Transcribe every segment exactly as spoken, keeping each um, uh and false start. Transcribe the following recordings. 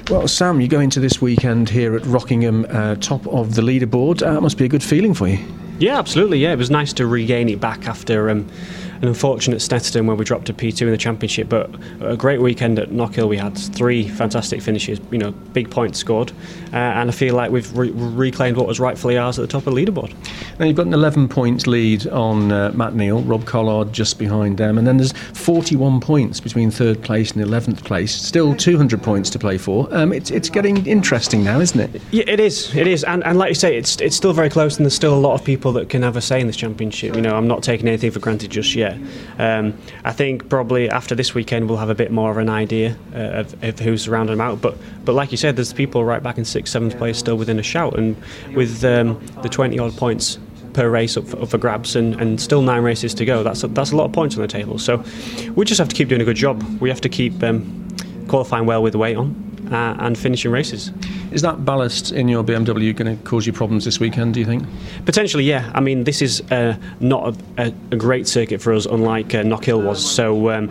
Well, Sam, you go into this weekend here at Rockingham, uh, top of the leaderboard. Uh, that must be a good feeling for you. Yeah, absolutely. Yeah, it was nice to regain it back after um, an unfortunate Snetterton where we dropped to P two in the Championship. But a great weekend at Knockhill. We had three fantastic finishes. You know, big points scored, uh, and I feel like we've re- reclaimed what was rightfully ours at the top of the leaderboard. Now you've got an eleven points lead on uh, Matt Neal, Rob Collard just behind them, and then there's forty-one points between third place and eleventh place. Still two hundred points to play for. Um, it's it's getting interesting now, isn't it? Yeah, it is. It is, and and like you say, it's it's still very close, and there's still a lot of people that can have a say in this championship. You know, I'm not taking anything for granted just yet. Um, I think probably after this weekend we'll have a bit more of an idea uh, of, of who's around them out. But but like you said, there's people right back in sixth, seventh place still within a shout, and with um, the twenty odd points per race up for, up for grabs, and, and still nine races to go. That's a, that's a lot of points on the table. So we just have to keep doing a good job. We have to keep um, qualifying well with the weight on. Uh, and finishing races. Is that ballast in your B M W going to cause you problems this weekend, do you think? Potentially, yeah. I mean, this is uh, not a, a great circuit for us, unlike uh, Knockhill was. So um,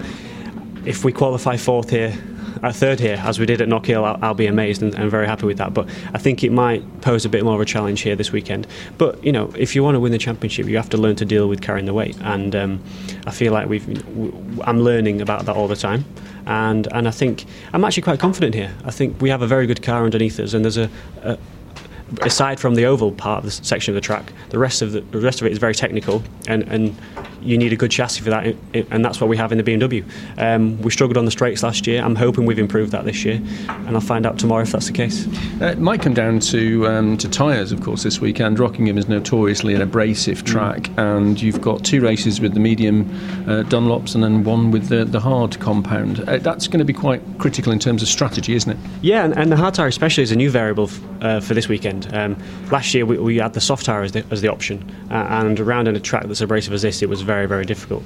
if we qualify fourth here, uh, third here, as we did at Knockhill, I'll, I'll be amazed and, and very happy with that. But I think it might pose a bit more of a challenge here this weekend. But, you know, if you want to win the championship, you have to learn to deal with carrying the weight. And um, I feel like we've, I'm learning about that all the time. And and I think I'm actually quite confident here. I think we have a very good car underneath us, and there's a, a aside from the oval part of the section of the track, the rest of the, the rest of it is very technical, and, and you need a good chassis for that, and that's what we have in the B M W. Um, we struggled on the straights last year. I'm hoping we've improved that this year, and I'll find out tomorrow if that's the case. Uh, it might come down to um, to tyres, of course, this weekend. Rockingham is notoriously an abrasive track, mm. and you've got two races with the medium uh, Dunlops and then one with the, the hard compound. Uh, that's going to be quite critical in terms of strategy, isn't it? Yeah, and, and the hard tyre especially is a new variable f- uh, for this weekend. Um, last year we, we had the soft tyre as the, as the option, uh, and around in a track that's abrasive as this, it was very, very difficult.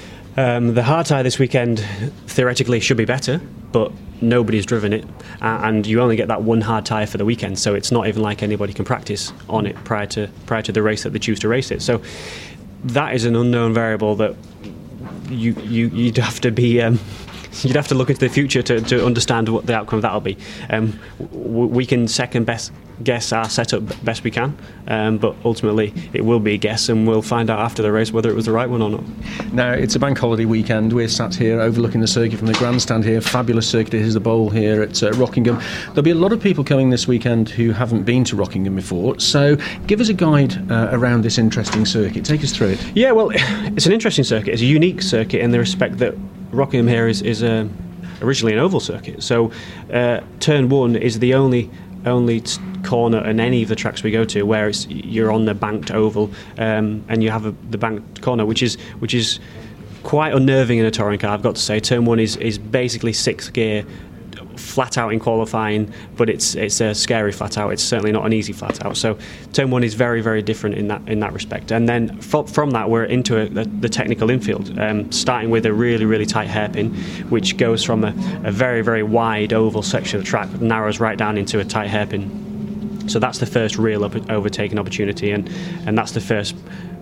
Um, the hard tyre this weekend theoretically should be better, but nobody's driven it, uh, and you only get that one hard tyre for the weekend, so it's not even like anybody can practice on it prior to prior to the race that they choose to race it. So that is an unknown variable that you, you you'd have to be um, you'd have to look into the future to, to understand what the outcome of that'll be. Um, w- we can second best guess our setup best we can, um, but ultimately it will be a guess, and we'll find out after the race whether it was the right one or not. Now, it's a bank holiday weekend. We're sat here overlooking the circuit from the grandstand here. Fabulous circuit. Here's the bowl here at uh, Rockingham. There'll be a lot of people coming this weekend who haven't been to Rockingham before, so give us a guide uh, around this interesting circuit. Take us through it. Yeah, well, it's an interesting circuit. It's a unique circuit in the respect that Rockingham here is, is a, originally an oval circuit. So uh, turn one is the only only t- corner in any of the tracks we go to where it's you're on the banked oval, um, and you have a, the banked corner, which is which is quite unnerving in a touring car, I've got to say. Turn one is, is basically sixth gear, flat out in qualifying, but it's it's a scary flat out. It's certainly not an easy flat out. So turn one is very, very different in that in that respect. And then f- from that we're into a, the, the technical infield, um, starting with a really, really tight hairpin, which goes from a, a very, very wide oval section of the track, narrows right down into a tight hairpin. So that's the first real op- overtaking opportunity, and, and that's the first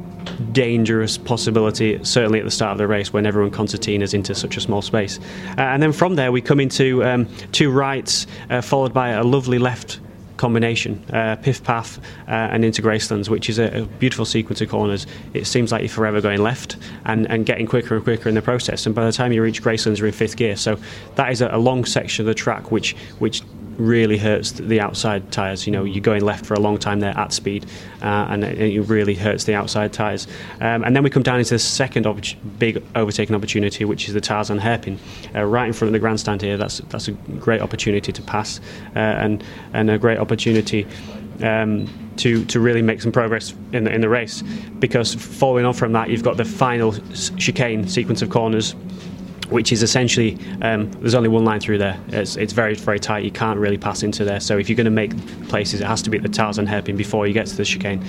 dangerous possibility, certainly at the start of the race when everyone concertinas into such a small space. Uh, and then from there we come into um, two rights, uh, followed by a lovely left combination, uh, Piff Paff uh, and into Gracelands, which is a, a beautiful sequence of corners. It seems like you're forever going left and, and getting quicker and quicker in the process, and by the time you reach Gracelands you're in fifth gear. So that is a, a long section of the track which which really hurts the outside tyres. You know, you're going left for a long time there at speed, uh, and it, it really hurts the outside tyres. Um, and then we come down into the second op- big overtaking opportunity, which is the Tarzan hairpin, uh, right in front of the grandstand here. That's that's a great opportunity to pass, uh, and and a great opportunity um, to to really make some progress in the, in the race. Because following on from that, you've got the final chicane sequence of corners, which is essentially, um, there's only one line through there. It's, it's very, very tight. You can't really pass into there. So if you're going to make places, it has to be at the Tarzan hairpin before you get to the chicane.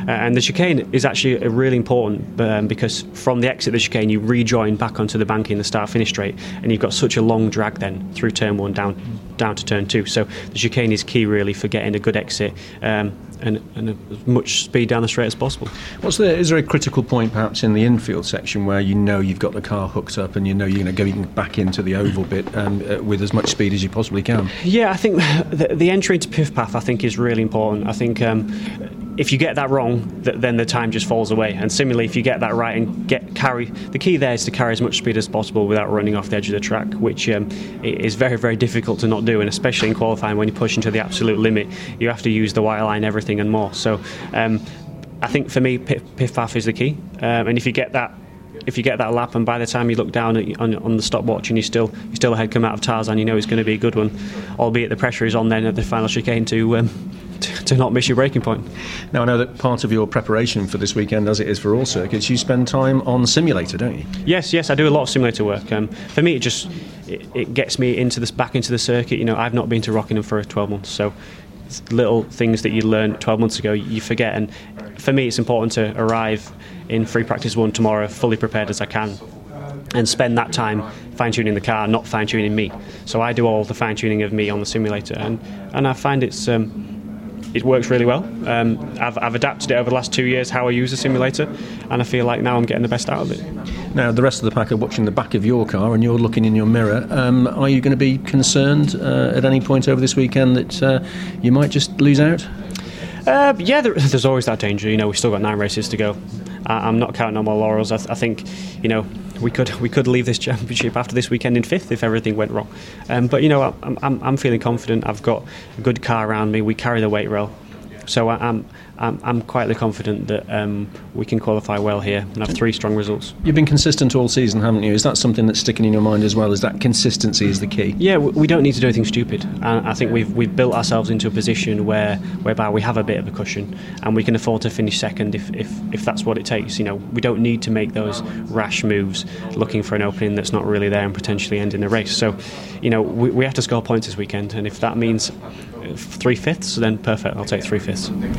and the chicane is actually really important um, because from the exit of the chicane you rejoin back onto the banking, the start-finish straight, and you've got such a long drag then through turn one down down to turn two. So the chicane is key really for getting a good exit um, and, and as much speed down the straight as possible. What's the, is there a critical point perhaps in the infield section where you know you've got the car hooked up and you know you're going to go back into the oval bit um, uh, with as much speed as you possibly can? Yeah, I think the, the entry into Piff Path I think is really important. I think um, if you get that wrong, th- then the time just falls away. And similarly, if you get that right and get carry, the key there is to carry as much speed as possible without running off the edge of the track, which um, is very, very difficult to not do. And especially in qualifying, when you push into the absolute limit, you have to use the white line, everything and more. So um, I think for me, Piff, Piff Path is the key. Um, and if you get that, if you get that lap, and by the time you look down at, on, on the stopwatch and you still you still ahead come out of Tarzan, you know it's going to be a good one. Albeit the pressure is on then at the final chicane to. Um, to not miss your breaking point. Now I know that part of your preparation for this weekend, as it is for all circuits, you spend time on simulator, don't you? Yes, yes, I do a lot of simulator work. Um, for me, it just it, it gets me into this back into the circuit. You know, I've not been to Rockingham for twelve months, so little things that you learned twelve months ago you forget. And for me, it's important to arrive in free practice one tomorrow fully prepared as I can, and spend that time fine-tuning the car, not fine-tuning me. So I do all the fine-tuning of me on the simulator, and, and I find it's um, it works really well. Um, I've, I've adapted it over the last two years how I use the simulator, and I feel like now I'm getting the best out of it. Now the rest of the pack are watching the back of your car and you're looking in your mirror. Um, are you going to be concerned uh, at any point over this weekend that uh, you might just lose out? Uh, yeah, there, there's always that danger. You know, we've still got nine races to go. I, I'm not counting on my laurels. I, th- I think, you know, we could we could leave this championship after this weekend in fifth if everything went wrong. Um, but you know, I'm, I'm I'm feeling confident. I've got a good car around me. We carry the weight rail, so I, I'm I'm I'm quietly confident that um, we can qualify well here and have three strong results. You've been consistent all season, haven't you? Is that something that's sticking in your mind as well? Is that consistency is the key? Yeah, we don't need to do anything stupid. And I think we've we've built ourselves into a position where whereby we have a bit of a cushion and we can afford to finish second if, if, if that's what it takes. You know, we don't need to make those rash moves looking for an opening that's not really there and potentially ending the race. So, you know, we, we have to score points this weekend, and if that means three fifths, then perfect. I'll take three fifths.